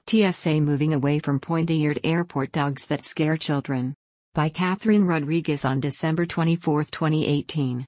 TSA moving away from pointy-eared airport dogs that scare children. By Catherine Rodriguez on December 24, 2018.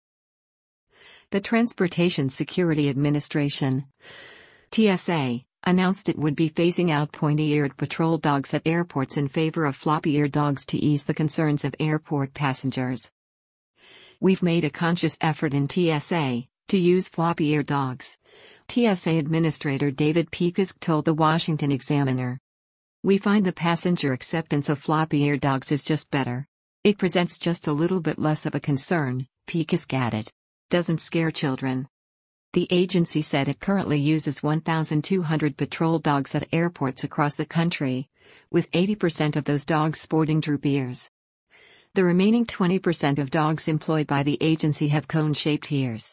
The Transportation Security Administration, TSA, announced it would be phasing out pointy-eared patrol dogs at airports in favor of floppy-eared dogs to ease the concerns of airport passengers. "We've made a conscious effort in TSA to use floppy-eared dogs," TSA Administrator David Pekisk told the Washington Examiner. "We find the passenger acceptance of floppy-eared dogs is just better. It presents just a little bit less of a concern," Pekisk added. "Doesn't scare children." The agency said it currently uses 1,200 patrol dogs at airports across the country, with 80% of those dogs sporting droop ears. The remaining 20% of dogs employed by the agency have cone-shaped ears.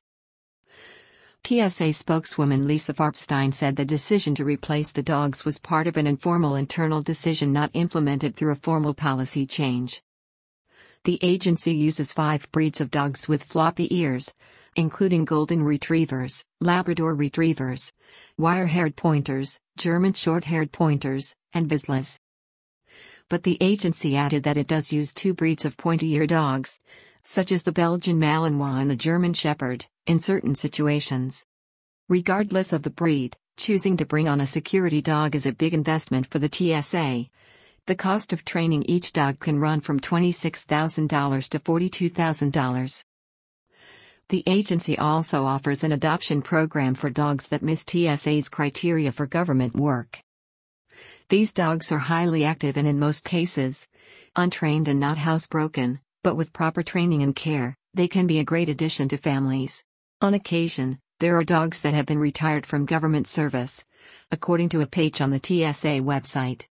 TSA spokeswoman Lisa Farbstein said the decision to replace the dogs was part of an informal internal decision not implemented through a formal policy change. The agency uses 5 breeds of dogs with floppy ears, including Golden Retrievers, Labrador Retrievers, Wire-haired Pointers, German Short-haired Pointers, and Vizslas. But the agency added that it does use 2 breeds of pointy-eared dogs, such as the Belgian Malinois and the German Shepherd, in certain situations. Regardless of the breed, choosing to bring on a security dog is a big investment for the TSA. The cost of training each dog can run from $26,000 to $42,000. The agency also offers an adoption program for dogs that miss TSA's criteria for government work. These dogs are highly active and in most cases, untrained and not housebroken, but with proper training and care, they can be a great addition to families. On occasion, there are dogs that have been retired from government service, according to a page on the TSA website.